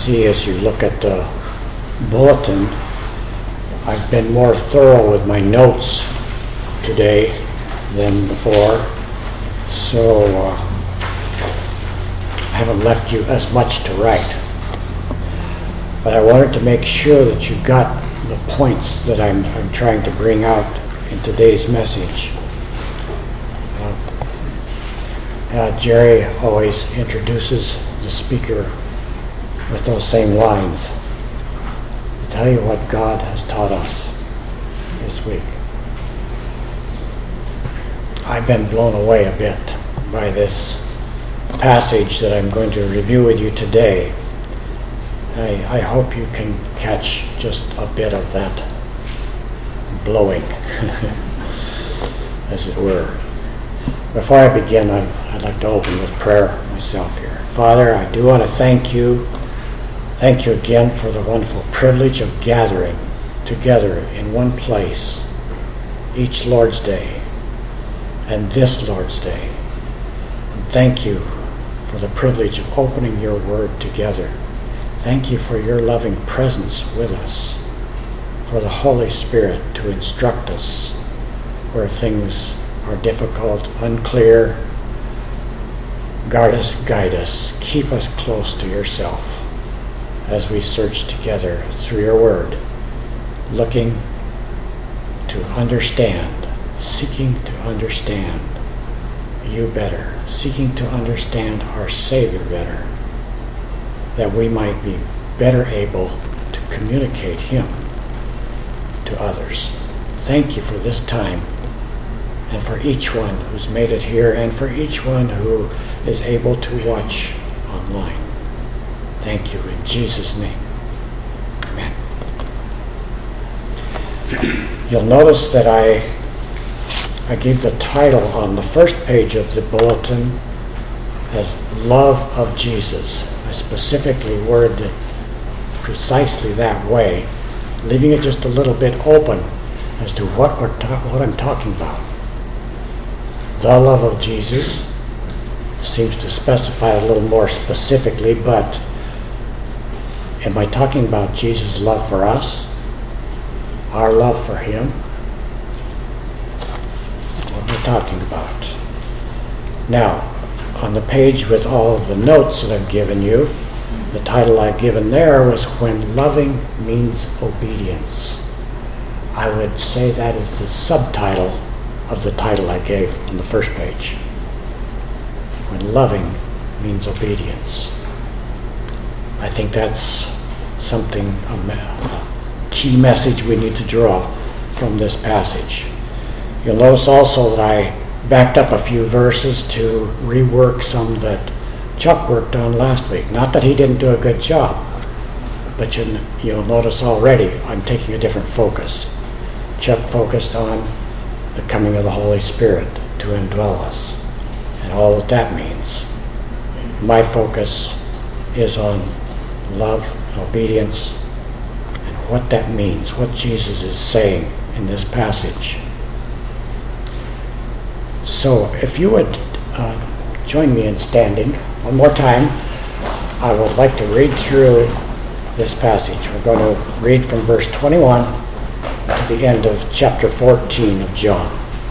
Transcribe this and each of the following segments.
see as you look at the bulletin, I've been more thorough with my notes today than before, so I haven't left you as much to write. But I wanted to make sure that you got the points that I'm trying to bring out in today's message. Jerry always introduces the speaker with those same lines. To tell you what God has taught us this week. I've been blown away a bit by this passage that I'm going to review with you today. I hope you can catch just a bit of that blowing, as it were. Before I begin, I'd like to open with prayer myself here. Father, I do want to thank you. Thank you again for the wonderful privilege of gathering together in one place each Lord's Day and this Lord's Day. And thank you for the privilege of opening your word together. Thank you for your loving presence with us, for the Holy Spirit to instruct us where things are difficult, unclear. Guard us, guide us, keep us close to yourself as we search together through your word, looking to understand, seeking to understand you better, seeking to understand our Savior better, that we might be better able to communicate him to others. Thank you for this time, and for each one who's made it here, and for each one who is able to watch online. Thank you in Jesus' name. Amen. You'll notice that I gave the title on the first page of the bulletin as Love of Jesus. I specifically worded it precisely that way, leaving it just a little bit open as to what I'm talking about. The love of Jesus seems to specify a little more specifically, but am I talking about Jesus' love for us? Our love for him? What am I talking about? Now, on the page with all of the notes that I've given you, the title I've given there was When Loving Means Obedience. I would say that is the subtitle of the title I gave on the first page. When loving means obedience. I think that's something, a key message we need to draw from this passage. You'll notice also that I backed up a few verses to rework some that Chuck worked on last week. Not that he didn't do a good job, but you'll notice already I'm taking a different focus. Chuck focused on the coming of the Holy Spirit to indwell us and all that means. My focus is on love and obedience and what that means, what Jesus is saying in this passage. So if you would join me in standing one more time, I would like to read through this passage. We're going to read from verse 21 to the end of chapter 14 of John.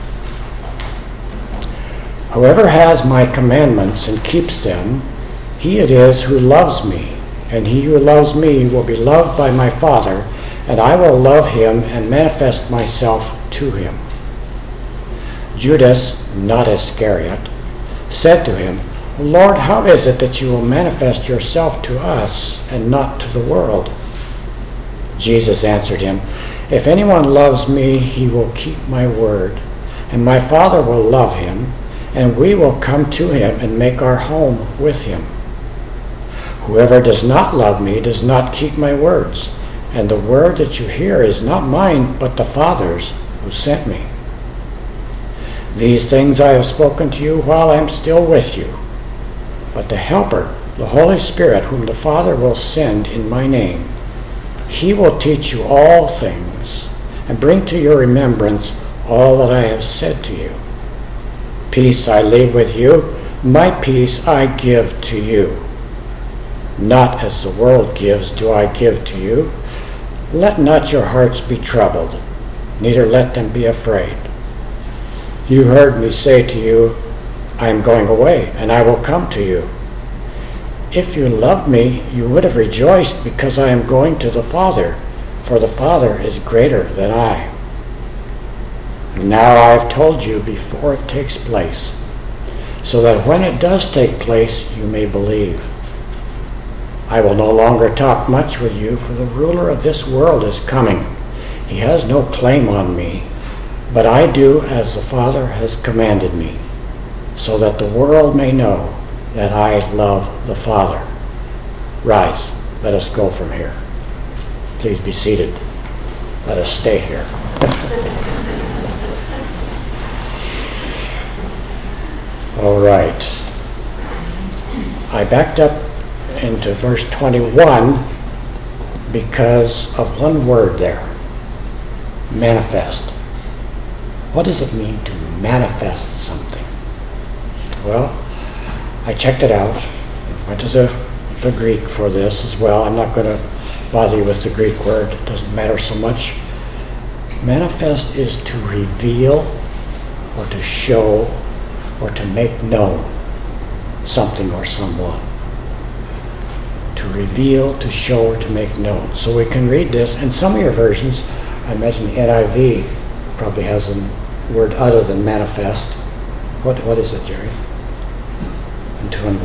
Whoever has my commandments and keeps them, he it is who loves me, and he who loves me will be loved by my Father, and I will love him and manifest myself to him. Judas, not Iscariot, said to him, Lord, how is it that you will manifest yourself to us and not to the world? Jesus answered him, If anyone loves me, he will keep my word, and my Father will love him, and we will come to him and make our home with him. Whoever does not love me does not keep my words, and the word that you hear is not mine, but the Father's who sent me. These things I have spoken to you while I am still with you. But the Helper, the Holy Spirit, whom the Father will send in my name, he will teach you all things and bring to your remembrance all that I have said to you. Peace I leave with you, my peace I give to you. Not as the world gives do I give to you. Let not your hearts be troubled, neither let them be afraid. You heard me say to you, I am going away, and I will come to you. If you loved me, you would have rejoiced because I am going to the Father, for the Father is greater than I. Now I have told you before it takes place, so that when it does take place, you may believe. I will no longer talk much with you, for the ruler of this world is coming. He has no claim on me, but I do as the Father has commanded me, so that the world may know that I love the Father. Rise, let us go from here. Please be seated. Let us stay here. All right. I backed up into verse 21 because of one word there. Manifest. What does it mean to manifest something? Well, I checked it out. Went to the Greek for this as well. I'm not going to bother you with the Greek word. It doesn't matter so much. Manifest is to reveal or to show or to make known something or someone. To reveal, to show, or to make known. So we can read this, and some of your versions, I imagine the NIV probably has a word other than manifest. What is it, Jerry? In 21.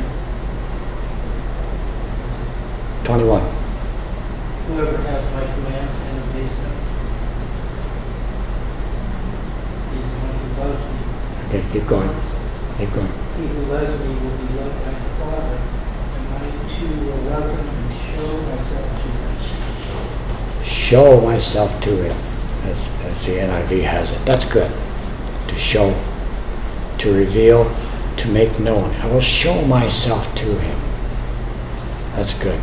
21. Whoever has my commands and obeys them, he's the one who loves me. Okay, keep going. Keep going. He who loves me will be loved by the Father, and I too will love him and show myself to him. Show myself to him, as the NIV has it. That's good. To show, to reveal, to make known. I will show myself to him. That's good.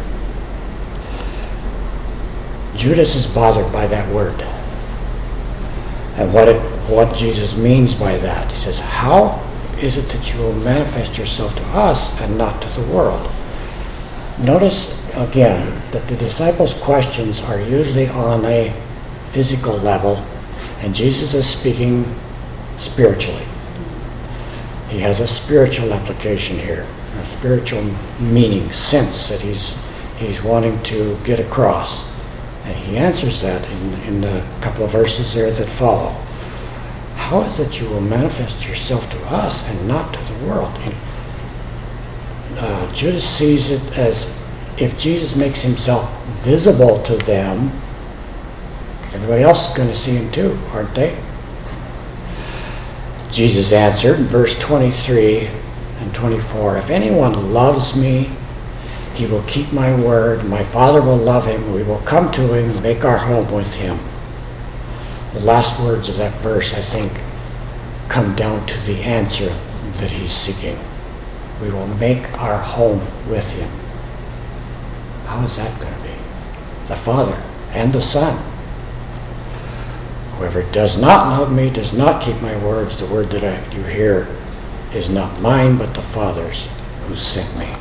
Judas is bothered by that word. And what Jesus means by that. He says, how is it that you will manifest yourself to us and not to the world? Notice again that the disciples' questions are usually on a physical level, and Jesus is speaking spiritually. He has a spiritual application here, a spiritual meaning, sense that he's wanting to get across. And he answers that in a couple of verses there that follow. How is it you will manifest yourself to us and not to the world? Judas sees it as if Jesus makes himself visible to them, everybody else is going to see him too, aren't they? Jesus answered in verse 23 and 24, if anyone loves me, he will keep my word. My Father will love him. We will come to him and make our home with him. The last words of that verse, I think, come down to the answer that he's seeking. We will make our home with him. How is that going to be? The Father and the Son. Whoever does not love me does not keep my words. The word that you hear is not mine, but the Father's who sent me.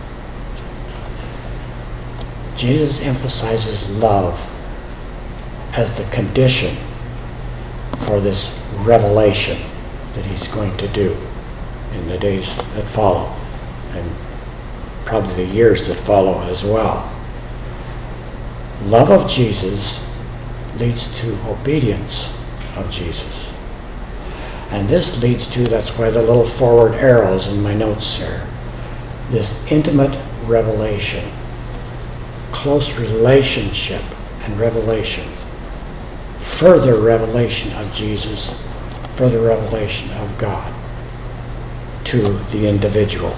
Jesus emphasizes love as the condition for this revelation that he's going to do in the days that follow, and probably the years that follow as well. Love of Jesus leads to obedience of Jesus. And this leads to, that's why the little forward arrows in my notes here, this intimate revelation, close relationship and revelation, further revelation of Jesus, further revelation of God to the individual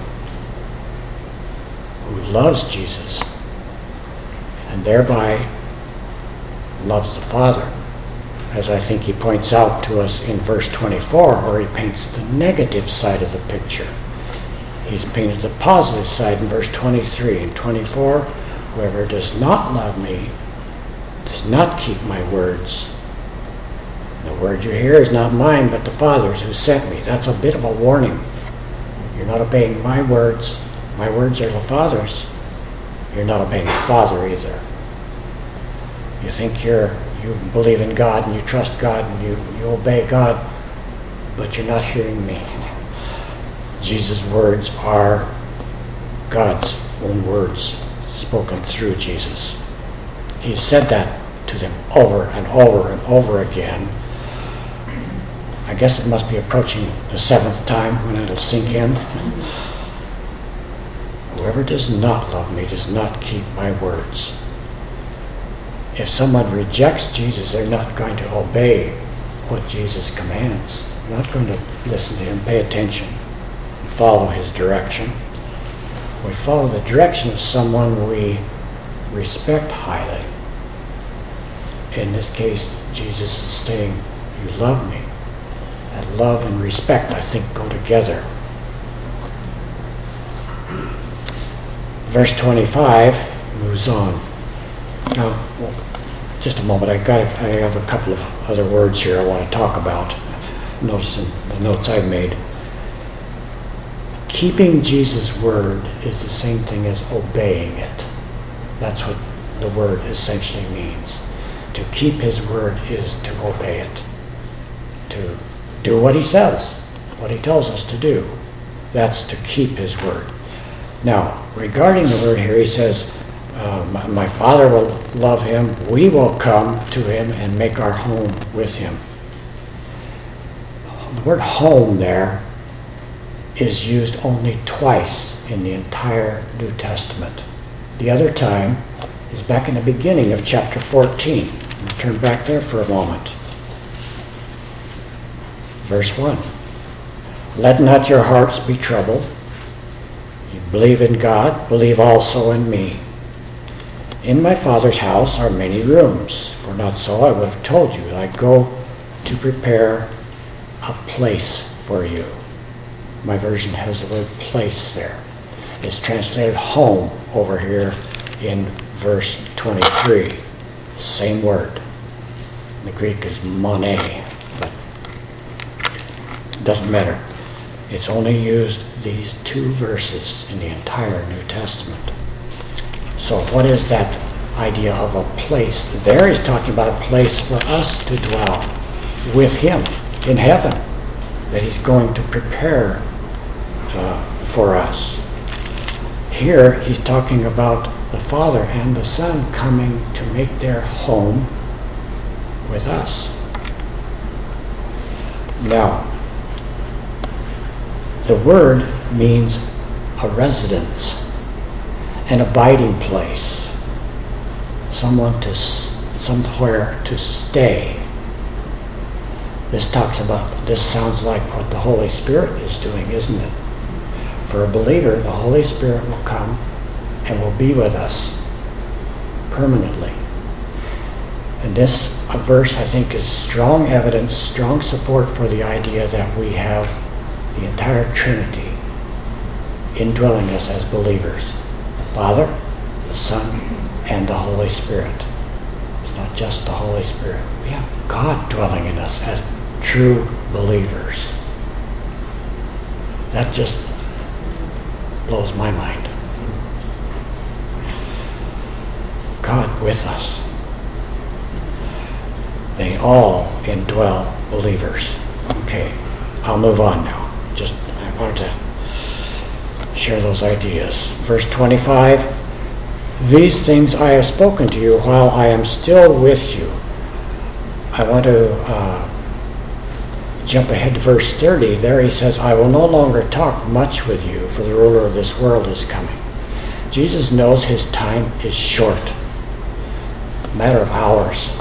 who loves Jesus and thereby loves the Father, as I think he points out to us in verse 24, where he paints the negative side of the picture. He's painted the positive side in verse 23 and 24. Whoever does not love me does not keep my words. The word you hear is not mine, but the Father's who sent me. That's a bit of a warning. You're not obeying my words. My words are the Father's. you're not obeying the Father either. You think you believe in God and you trust God and you obey God, but you're not hearing me. Jesus' words are God's own words spoken through Jesus. He said that to them over and over and over again. I guess it must be approaching the 7th time when it'll sink in. Whoever does not love me does not keep my words. If someone rejects Jesus, they're not going to obey what Jesus commands. They're not going to listen to him, pay attention, and follow his direction. We follow the direction of someone we respect highly. In this case, Jesus is saying, you love me. And love and respect, I think, go together. Verse 25 moves on. Now, just a moment. I have a couple of other words here I want to talk about. Notice in the notes I've made. Keeping Jesus' word is the same thing as obeying it. That's what the word essentially means. To keep his word is to obey it. To do what he says, what he tells us to do. That's to keep his word. Now, regarding the word here, he says, my Father will love him. We will come to him and make our home with him. The word home there is used only twice in the entire New Testament. The other time is back in the beginning of chapter 14. We'll turn back there for a moment. Verse 1. Let not your hearts be troubled. You believe in God, believe also in me. In my Father's house are many rooms, for not so I would have told you that I go to prepare a place for you. My version has the word place there. It's translated home over here in verse 23. Same word. The Greek is mone, but it doesn't matter. It's only used these 2 verses in the entire New Testament. So what is that idea of a place? There he's talking about a place for us to dwell with him in heaven, that he's going to prepare for us. Here he's talking about the Father and the Son coming to make their home with us. Now, the word means a residence, an abiding place, somewhere to stay. This sounds like what the Holy Spirit is doing, isn't it? For a believer, the Holy Spirit will come and will be with us permanently. And this verse, I think, is strong evidence, strong support for the idea that we have the entire Trinity indwelling us as believers. The Father, the Son, and the Holy Spirit. It's not just the Holy Spirit. We have God dwelling in us as true believers. That just blows my mind. God with us. They all indwell believers. Okay, I'll move on now. I wanted to share those ideas. Verse 25, these things I have spoken to you while I am still with you. I want to jump ahead to verse 30. There he says, I will no longer talk much with you, for the ruler of this world is coming. Jesus knows his time is short. A matter of hours.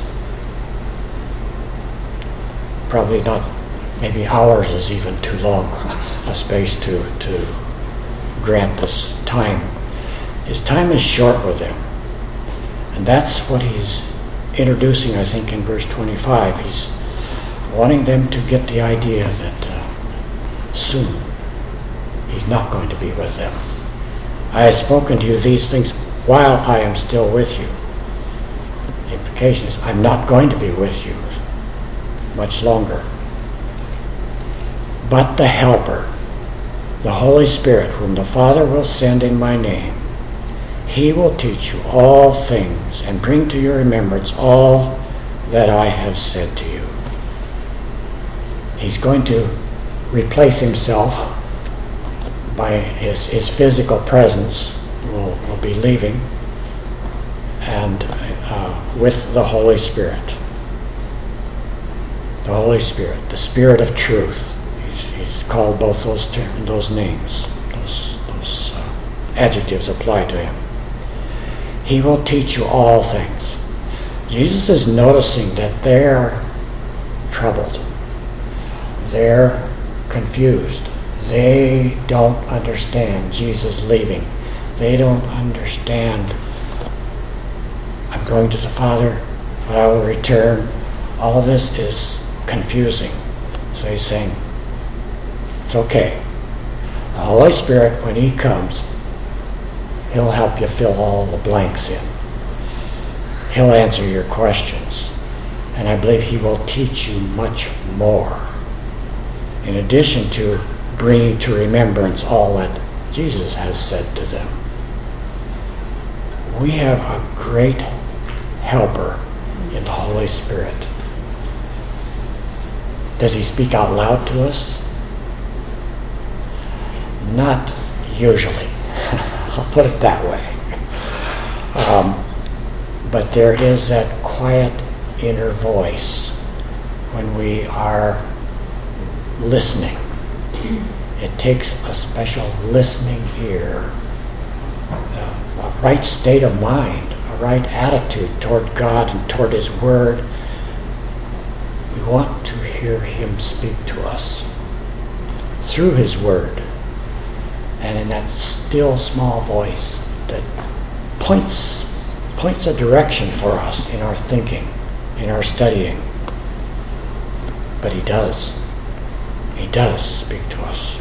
Probably not, maybe hours is even too long a space to grant this time. His time is short with them. And that's what he's introducing, I think, in verse 25. He's wanting them to get the idea that soon he's not going to be with them. I have spoken to you these things while I am still with you. The implication is I'm not going to be with you much longer. But the Helper, the Holy Spirit, whom the Father will send in my name, He will teach you all things and bring to your remembrance all that I have said to you. He's going to replace himself by his physical presence will be leaving, and with the Holy Spirit. The Holy Spirit, the Spirit of truth. He's called both those names. Those adjectives apply to him. He will teach you all things. Jesus is noticing that they're troubled. They're confused. They don't understand Jesus leaving. They don't understand, I'm going to the Father, but I will return. All of this is confusing. So he's saying, it's okay. The Holy Spirit, when he comes, he'll help you fill all the blanks in. He'll answer your questions. And I believe he will teach you much more. In addition to bringing to remembrance all that Jesus has said to them. We have a great helper in the Holy Spirit. Does he speak out loud to us? Not usually. I'll put it that way. But there is that quiet inner voice when we are listening. It takes a special listening ear, a right state of mind, a right attitude toward God and toward his word. We want to hear him speak to us through his word, and in that still small voice that points a direction for us in our thinking, in our studying. But he does speak to us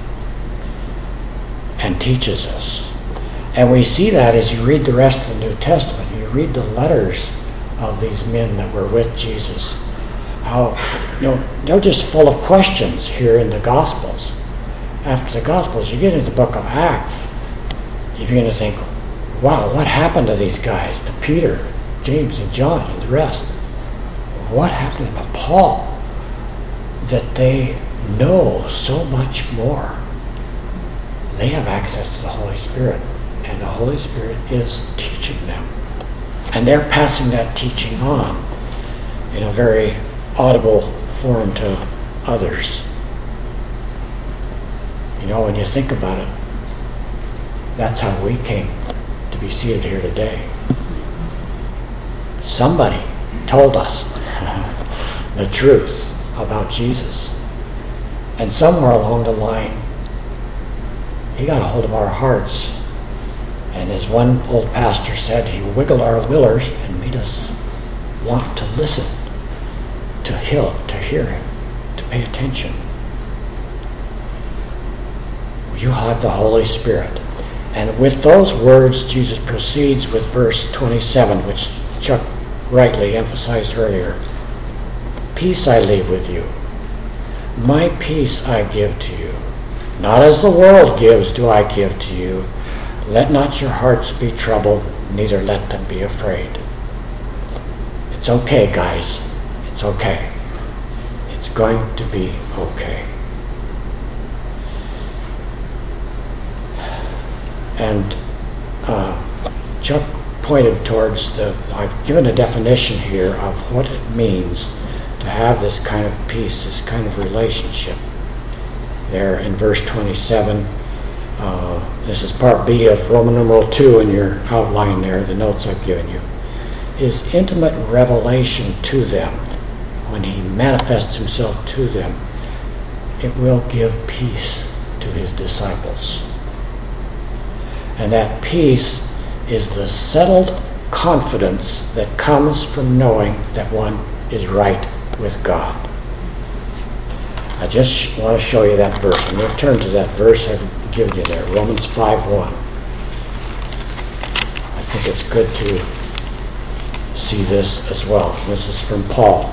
and teaches us. And we see that as you read the rest of the New Testament. You read the letters of these men that were with Jesus. How, they're just full of questions here in the Gospels. After the Gospels, you get into the book of Acts, you're going to think, wow, what happened to these guys? To Peter, James, and John, and the rest. What happened to Paul? That they know so much more. They have access to the Holy Spirit, and the Holy Spirit is teaching them. And they're passing that teaching on in a very audible form to others. When you think about it, that's how we came to be seated here today. Somebody told us the truth about Jesus. And somewhere along the line, he got a hold of our hearts. And as one old pastor said, he wiggled our willers and made us want to listen, to hear him, to pay attention. You have the Holy Spirit. And with those words, Jesus proceeds with verse 27, which Chuck rightly emphasized earlier. Peace I leave with you. My peace I give to you. Not as the world gives do I give to you. Let not your hearts be troubled, neither let them be afraid. It's okay, guys. It's okay. It's going to be okay. And Chuck pointed towards I've given a definition here of what it means to have this kind of peace, this kind of relationship. There in verse 27, this is part B of Roman numeral 2 in your outline there, the notes I've given you. His intimate revelation to them, when he manifests himself to them, it will give peace to his disciples. And that peace is the settled confidence that comes from knowing that one is right with God. I just want to show you that verse. I'm going to turn to that verse I've given you there, Romans 5:1. I think it's good to see this as well. This is from Paul.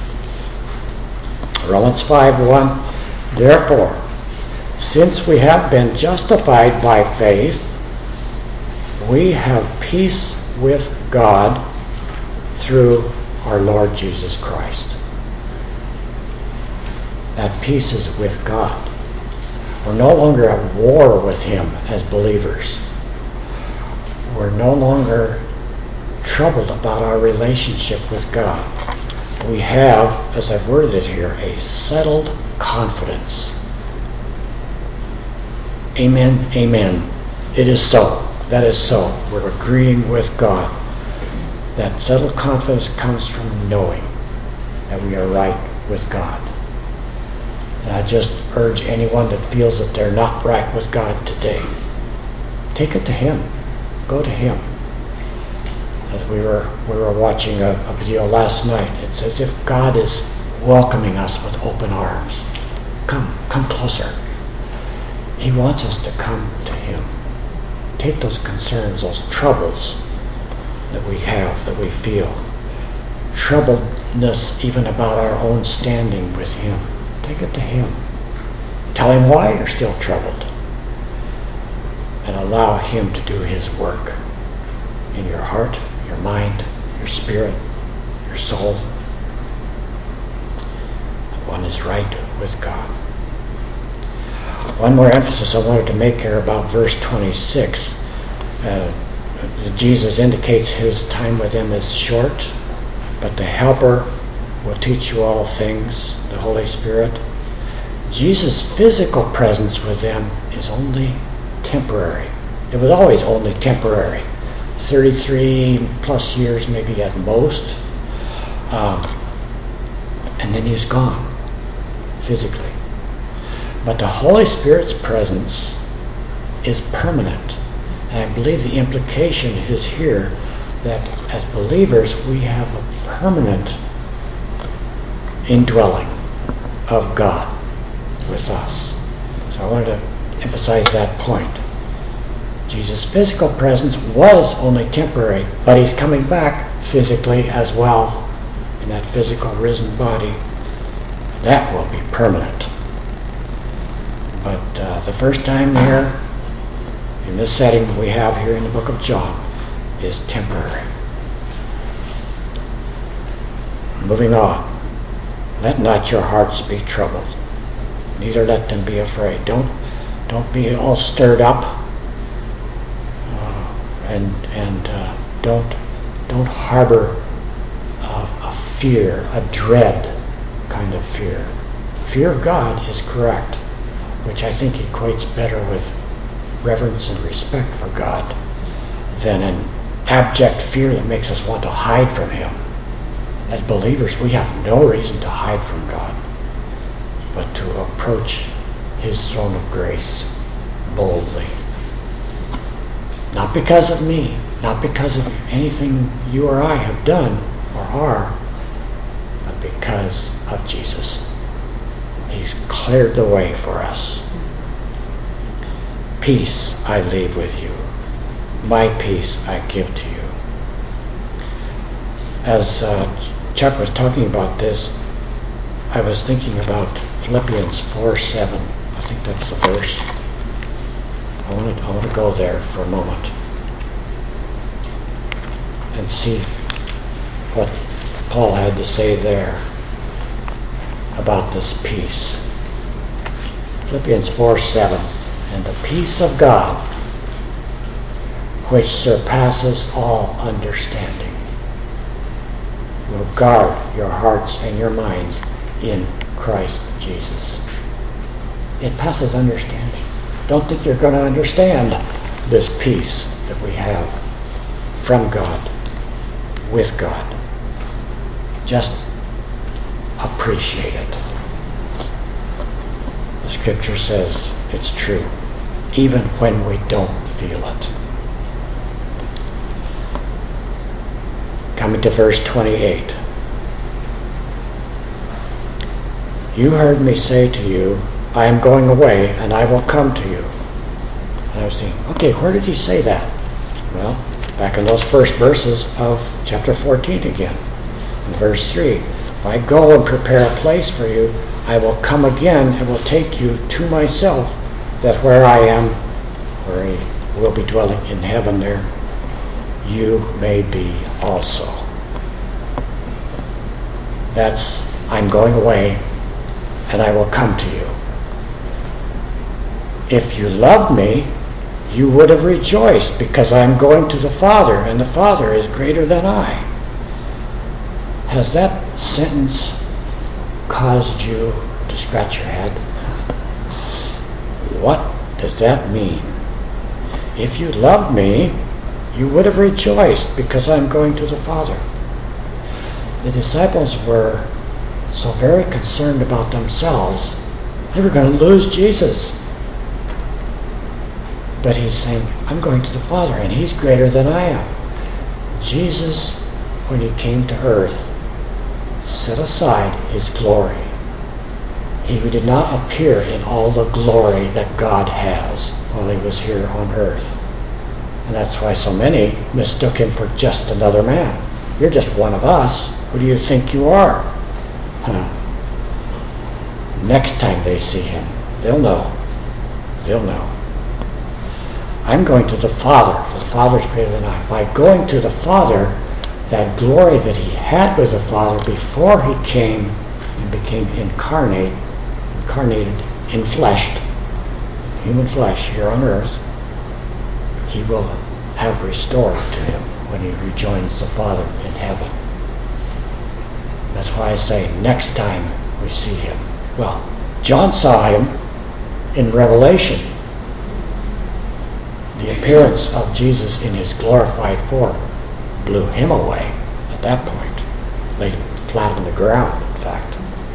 Romans 5:1. Therefore, since we have been justified by faith, we have peace with God through our Lord Jesus Christ. That peace is with God. We're no longer at war with him as believers. We're no longer troubled about our relationship with God. We have, as I've worded it here, a settled confidence. Amen, amen. It is so. That is so. We're agreeing with God. That settled confidence comes from knowing that we are right with God. And I just urge anyone that feels that they're not right with God today, take it to him. Go to him. As we were watching a video last night, it's as if God is welcoming us with open arms. Come closer. He wants us to come to him. Take those concerns, those troubles that we have, that we feel, troubledness even about our own standing with him. Take it to him. Tell him why you're still troubled. And allow him to do his work in your heart, your mind, your spirit, your soul. One is right with God. One more emphasis I wanted to make here about verse 26. Jesus indicates his time with them is short, but the Helper will teach you all things, the Holy Spirit. Jesus' physical presence with them is only temporary. It was always only temporary. 33 plus years maybe at most. And then he's gone physically. But the Holy Spirit's presence is permanent. And I believe the implication is here that as believers we have a permanent indwelling of God with us. So I wanted to emphasize that point. Jesus' physical presence was only temporary, but he's coming back physically as well in that physical risen body. That will be permanent. But the first time here, in this setting we have here in the book of John, is temporary. Moving on. Let not your hearts be troubled, neither let them be afraid. Don't be all stirred up, and don't harbor a fear, a dread kind of fear. Fear of God is correct, which I think equates better with reverence and respect for God than an abject fear that makes us want to hide from him. As believers, we have no reason to hide from God, but to approach his throne of grace boldly. Not because of me, not because of anything you or I have done or are, but because of Jesus. He's cleared the way for us. Peace I leave with you. My peace I give to you. As Chuck was talking about this, I was thinking about Philippians 4:7. I think that's the verse. I want to go there for a moment and see what Paul had to say there about this peace. Philippians 4:7. And the peace of God, which surpasses all understanding, will guard your hearts and your minds in Christ Jesus. It passes understanding. Don't think you're going to understand this peace that we have from God, with God. Just appreciate it. The scripture says it's true, even when we don't feel it. Coming to verse 28. You heard me say to you, I am going away and I will come to you. And I was thinking, okay, where did he say that? Well, back in those first verses of chapter 14 again. In verse 3, if I go and prepare a place for you, I will come again and will take you to myself, that where I am, where he will be dwelling in heaven there, you may be also. That's, I'm going away, and I will come to you. If you loved me, you would have rejoiced, because I am going to the Father, and the Father is greater than I. Has that sentence caused you to scratch your head? What does that mean? If you loved me, you would have rejoiced, because I am going to the Father. The disciples were so very concerned about themselves, they were going to lose Jesus. But he's saying, I'm going to the Father, and he's greater than I am. Jesus, when he came to earth, set aside his glory. He did not appear in all the glory that God has while he was here on earth. And that's why so many mistook him for just another man. You're just one of us. Who do you think you are? Next time they see him, they'll know. They'll know. I'm going to the Father, for the Father is greater than I. By going to the Father, that glory that he had with the Father before he came and became incarnated, enfleshed, human flesh here on earth, he will have restored to him when he rejoins the Father in heaven. That's why I say next time we see him. Well, John saw him in Revelation. The appearance of Jesus in his glorified form blew him away at that point. Laid him flat on the ground, in fact.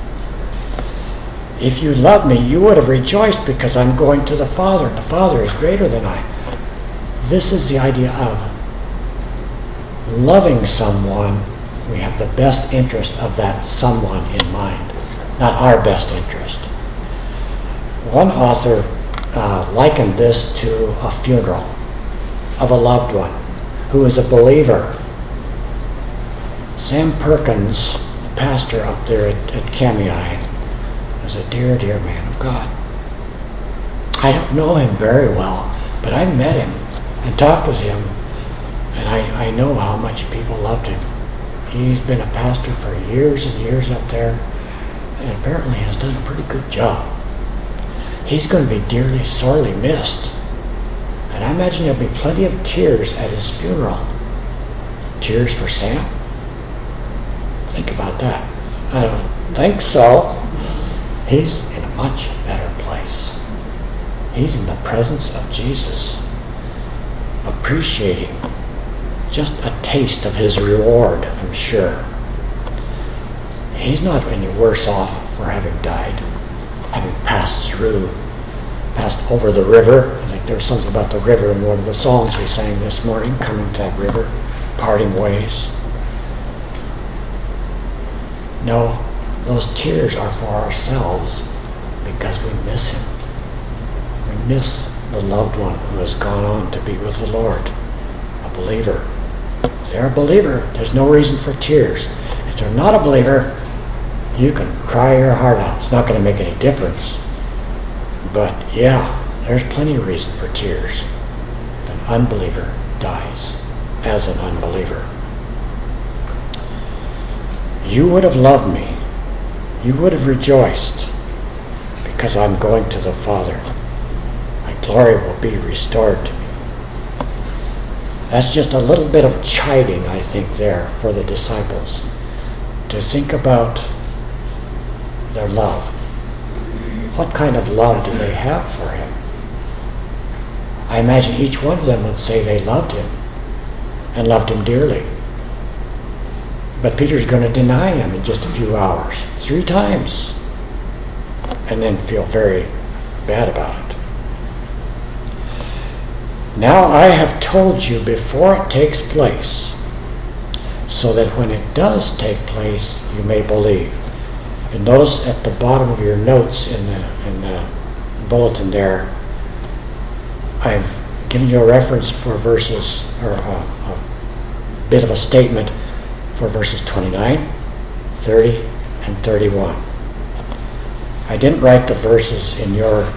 If you loved me, you would have rejoiced, because I'm going to the Father, and the Father is greater than I. This is the idea of loving someone. We have the best interest of that someone in mind, not our best interest. One author likened this to a funeral of a loved one who is a believer. Sam Perkins, the pastor up there at Cami, is a dear, dear man of God. I don't know him very well, but I met him and talked with him, and I know how much people loved him. He's been a pastor for years and years up there, and apparently has done a pretty good job. He's going to be dearly, sorely missed. And I imagine there'll be plenty of tears at his funeral. Tears for Sam? Think about that. I don't think so. He's in a much better place. He's in the presence of Jesus, appreciating just a taste of his reward, I'm sure. He's not any worse off for having died, having passed over the river. I think there was something about the river in one of the songs we sang this morning, coming to that river, parting ways. No, those tears are for ourselves, because we miss him. We miss the loved one who has gone on to be with the Lord, a believer. If they're a believer, there's no reason for tears. If they're not a believer, you can cry your heart out. It's not going to make any difference. But yeah, there's plenty of reason for tears if an unbeliever dies as an unbeliever. You would have loved me. You would have rejoiced, because I'm going to the Father. My glory will be restored to me. That's just a little bit of chiding, I think, there for the disciples, to think about their love. What kind of love do they have for him? I imagine each one of them would say they loved him, and loved him dearly. But Peter's going to deny him in just a few hours, 3 times, and then feel very bad about it. Now I have told you before it takes place, so that when it does take place, you may believe. And notice at the bottom of your notes in the bulletin there, I've given you a reference for verses, or a bit of a statement for verses 29, 30, and 31. I didn't write the verses in your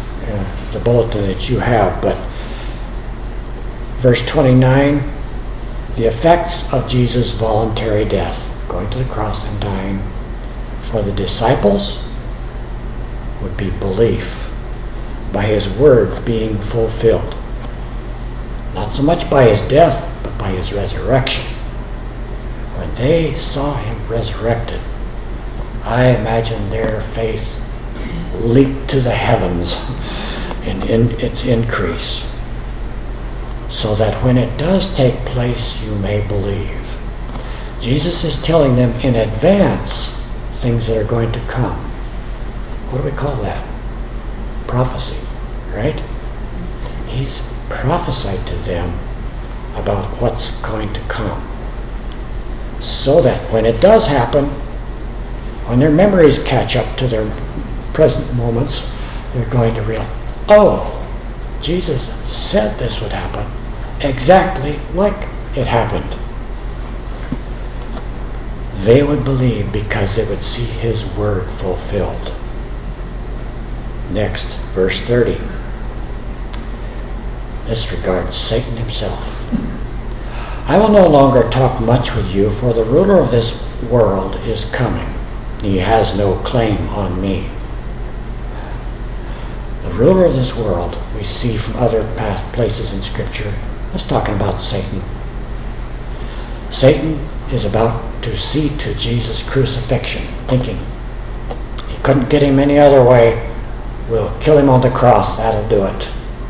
the bulletin that you have, but verse 29 The effects of Jesus' voluntary death, going to the cross and dying, for the disciples would be belief by his word being fulfilled. Not so much by his death, but by his resurrection. When they saw him resurrected, I imagine their faith leaped to the heavens in its increase, so that when it does take place, you may believe. Jesus is telling them in advance things that are going to come. What do we call that? Prophecy, right? He's prophesied to them about what's going to come, so that when it does happen, when their memories catch up to their present moments, they're going to realize, oh, Jesus said this would happen exactly like it happened. They would believe because they would see his word fulfilled. Next, verse 30. This regards Satan himself. I will no longer talk much with you, for the ruler of this world is coming. He has no claim on me. The ruler of this world, we see from other past places in Scripture, is talking about Satan. Satan is about to see to Jesus' crucifixion, thinking, he couldn't get him any other way. We'll kill him on the cross. That'll do it.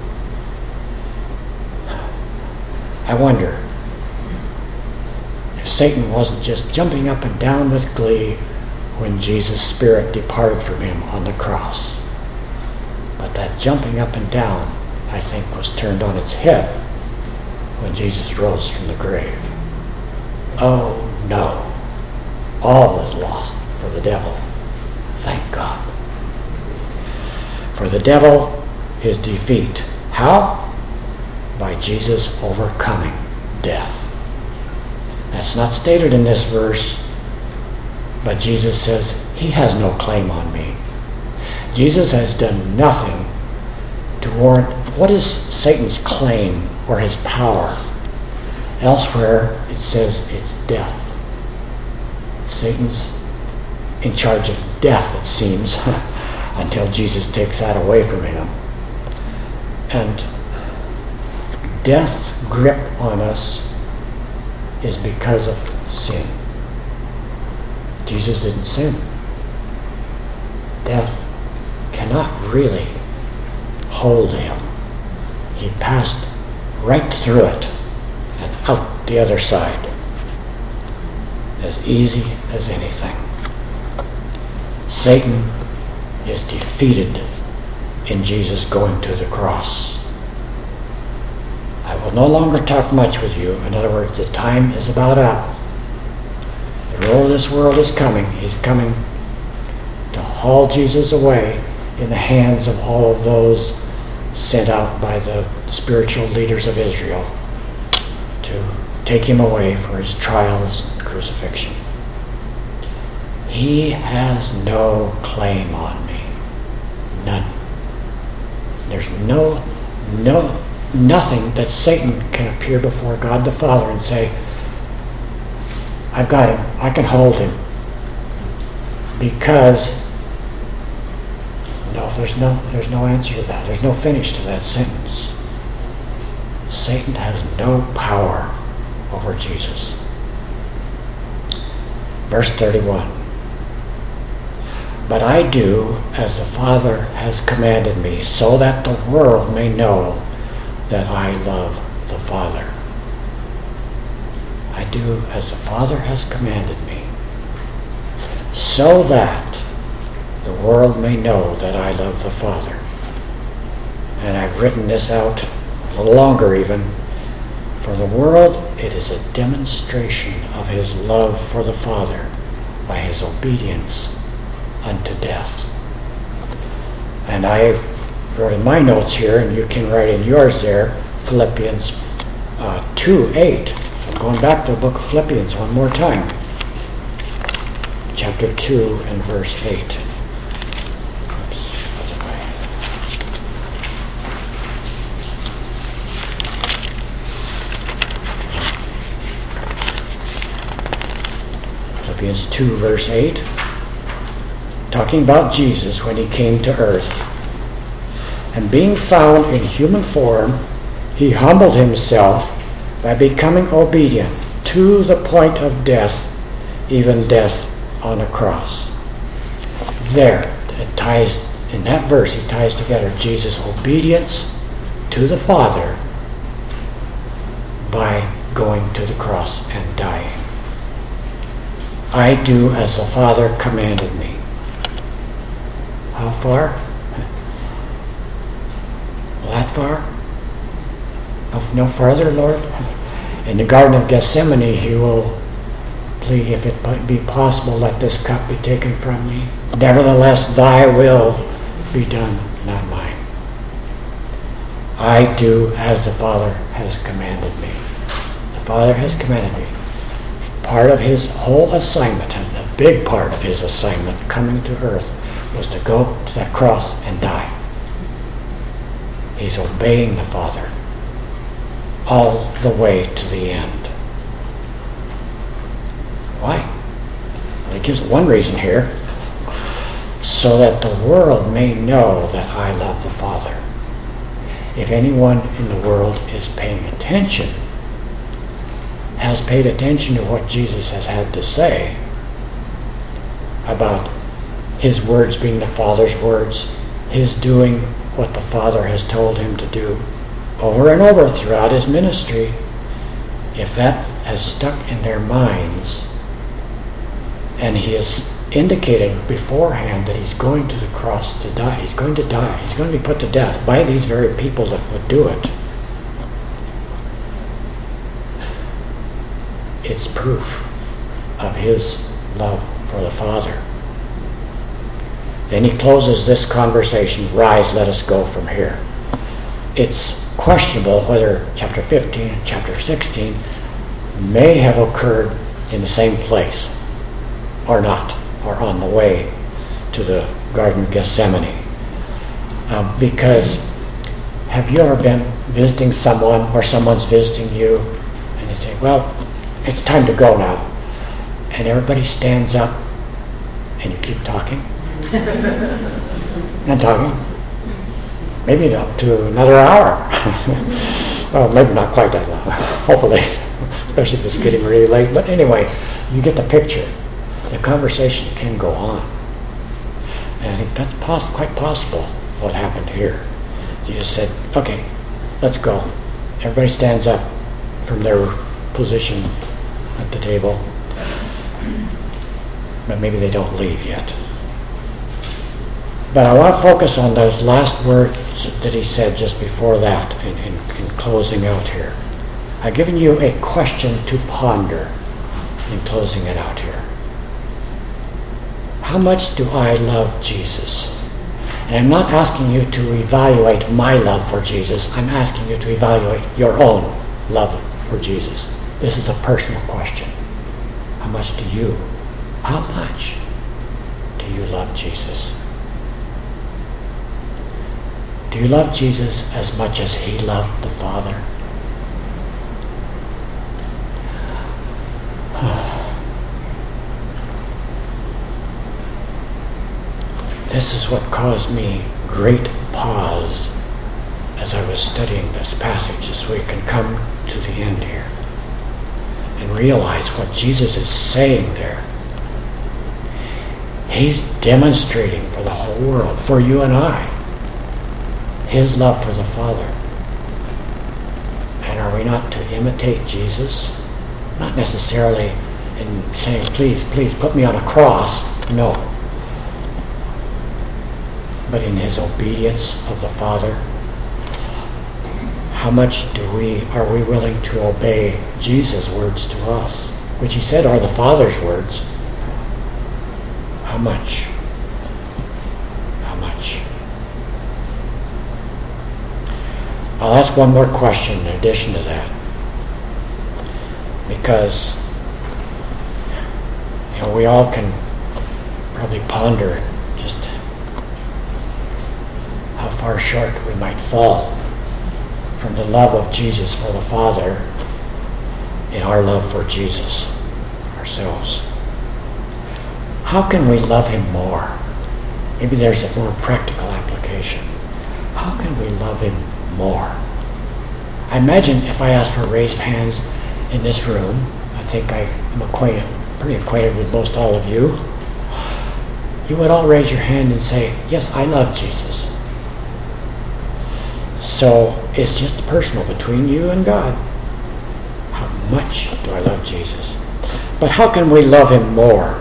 I wonder if Satan wasn't just jumping up and down with glee when Jesus' spirit departed from him on the cross. But that jumping up and down, I think, was turned on its head when Jesus rose from the grave. Oh no, all is lost for the devil. Thank God. For the devil, his defeat. How? By Jesus overcoming death. That's not stated in this verse, but Jesus says he has no claim on me. Jesus has done nothing to warrant what is Satan's claim or his power. Elsewhere it says it's death. Satan's in charge of death, it seems, until Jesus takes that away from him. And death's grip on us is because of sin. Jesus didn't sin. Death cannot really hold him. He passed right through it and out the other side, as easy as anything. Satan is defeated in Jesus going to the cross. I will no longer talk much with you. In other words, the time is about up. The ruler of this world is coming. He's coming to haul Jesus away in the hands of all of those sent out by the spiritual leaders of Israel to take him away for his trials and crucifixion. He has no claim on me. None. There's nothing that Satan can appear before God the Father and say, I've got him, I can hold him. Because there's no answer to that. There's no finish to that sentence. Satan has no power over Jesus. Verse 31. But I do as the Father has commanded me, so that the world may know that I love the Father. I do as the Father has commanded me, so that the world may know that I love the Father. And I've written this out a little longer even. For the world, it is a demonstration of his love for the Father by his obedience unto death. And I wrote in my notes here, and you can write in yours there, Philippians 2:8. So I'm going back to the book of Philippians one more time. Chapter 2 and verse 8. Philippians 2 verse 8, talking about Jesus when he came to earth. And being found in human form, he humbled himself by becoming obedient to the point of death, even death on a cross. There, it ties, in that verse, he ties together Jesus' obedience to the Father by going to the cross and dying. I do as the Father commanded me. How far? That far? No farther, Lord? In the Garden of Gethsemane, he will plead, if it be possible, let this cup be taken from me. Nevertheless, thy will be done, not mine. I do as the Father has commanded me. The Father has commanded me. Part of his whole assignment, and a big part of his assignment coming to earth, was to go to that cross and die. He's obeying the Father all the way to the end. Why? Well, he gives one reason here. So that the world may know that I love the Father. If anyone in the world is paying attention, has paid attention to what Jesus has had to say about his words being the Father's words, his doing what the Father has told him to do over and over throughout his ministry, if that has stuck in their minds, and he has indicated beforehand that he's going to the cross to die, he's going to die, he's going to be put to death by these very people that would do it, it's proof of his love for the Father. Then he closes this conversation, rise, let us go from here. It's questionable whether chapter 15 and chapter 16 may have occurred in the same place or not, or on the way to the Garden of Gethsemane. Because have you ever been visiting someone or someone's visiting you and they say, well, it's time to go now. And everybody stands up and you keep talking and talking. Maybe up to another hour. Well, maybe not quite that long, hopefully, especially if it's getting really late. But anyway, you get the picture. The conversation can go on. And I think that's quite possible what happened here. Jesus said, okay, let's go. Everybody stands up from their position at the table. But maybe they don't leave yet. But I want to focus on those last words that he said just before that in closing out here. I've given you a question to ponder in closing it out here. How much do I love Jesus? And I'm not asking you to evaluate my love for Jesus. I'm asking you to evaluate your own love for Jesus. This is a personal question. How much do you love Jesus? Do you love Jesus as much as he loved the Father? This is what caused me great pause as I was studying this passage this week and come to the end here and realize what Jesus is saying there. He's demonstrating for the whole world, for you and I, his love for the Father. And are we not to imitate Jesus? Not necessarily in saying, please, please put me on a cross. No. But in his obedience of the Father. How much are we willing to obey Jesus' words to us, which he said are the Father's words? How much? How much? I'll ask one more question in addition to that. Because we all can probably ponder just how far short we might fall from the love of Jesus for the Father in our love for Jesus ourselves. How can we love him more? Maybe there's a more practical application. How can we love him more? I imagine if I asked for a raised hands in this room, I think I am pretty acquainted with most all of you. You would all raise your hand and say, yes, I love Jesus. So it's just personal between you and God. How much do I love Jesus? But how can we love him more?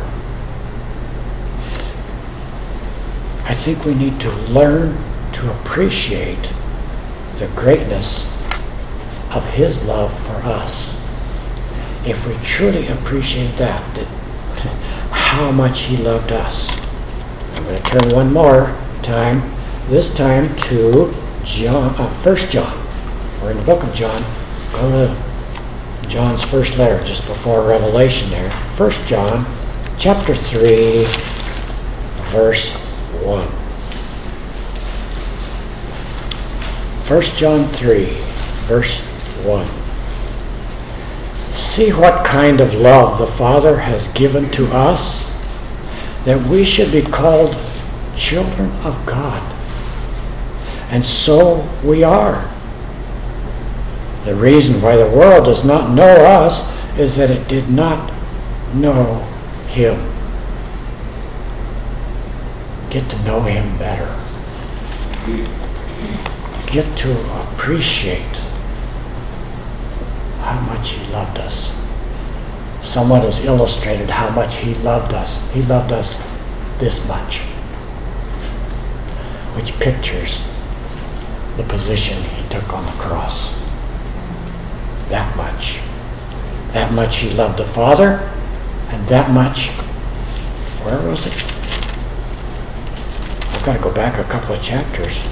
I think we need to learn to appreciate the greatness of his love for us. If we truly appreciate that how much he loved us. I'm going to turn one more time, this time to John, 1 John. We're in the book of John. Go to John's first letter, just before Revelation there. 1 John, chapter 3, verse 1. 1 John 3, verse 1. See what kind of love the Father has given to us, that we should be called children of God. And so we are. The reason why the world does not know us is that it did not know him. Get to know him better. Get to appreciate how much he loved us. Someone has illustrated how much he loved us. He loved us this much, which pictures the position he took on the cross. That much. That much he loved the Father, and that much, where was it? I've got to go back a couple of chapters.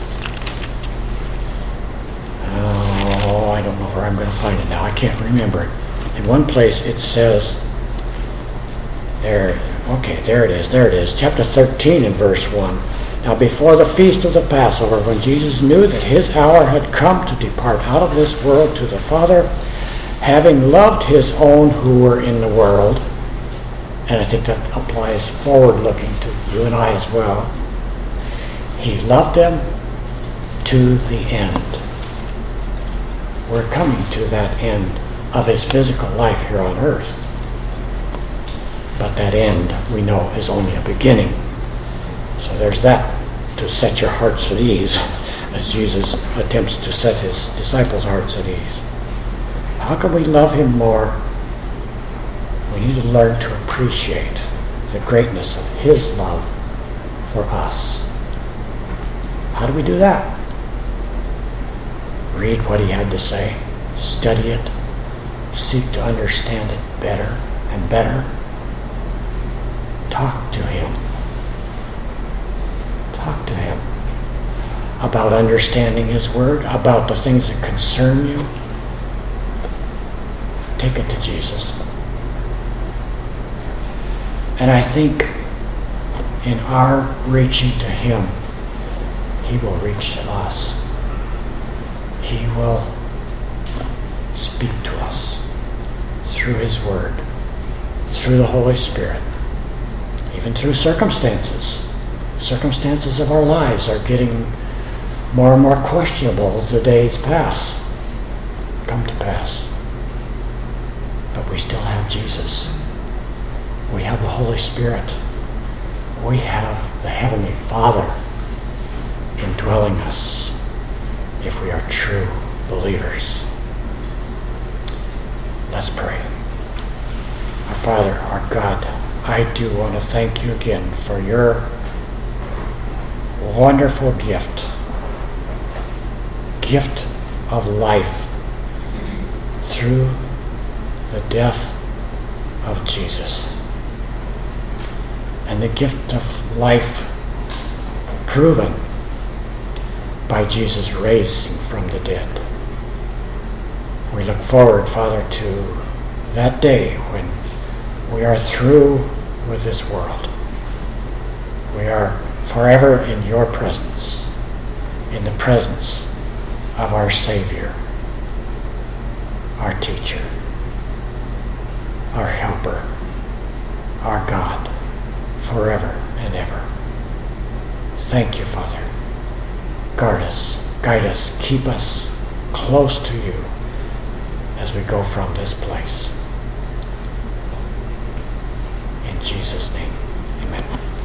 Oh, I don't know where I'm going to find it now. I can't remember it. In one place it says, there it is. Chapter 13 and verse 1. Now before the feast of the Passover, when Jesus knew that his hour had come to depart out of this world to the Father, having loved his own who were in the world, and I think that applies forward-looking to you and I as well, he loved them to the end. We're coming to that end of his physical life here on earth. But that end, we know, is only a beginning. So there's that to set your hearts at ease, as Jesus attempts to set his disciples' hearts at ease. How can we love him more? We need to learn to appreciate the greatness of his love for us. How do we do that? Read what he had to say, study it, seek to understand it better and better. Talk to him. Talk to him about understanding his word, about the things that concern you. Take it to Jesus. And I think in our reaching to him, he will reach to us. He will speak to us through his word, through the Holy Spirit, even through circumstances. Circumstances of our lives are getting more and more questionable as the days come to pass. But we still have Jesus. We have the Holy Spirit. We have the Heavenly Father indwelling us if we are true believers. Let's pray. Our Father, our God, I do want to thank you again for your wonderful gift of life through the death of Jesus, and the gift of life proven by Jesus raising from the dead. We look forward, Father, to that day when we are through with this world. We are forever in your presence, in the presence of our Savior, our teacher, our helper, our God. forever and ever. Thank you, Father. Guard us, guide us, keep us close to you as we go from this place. In Jesus' name, amen.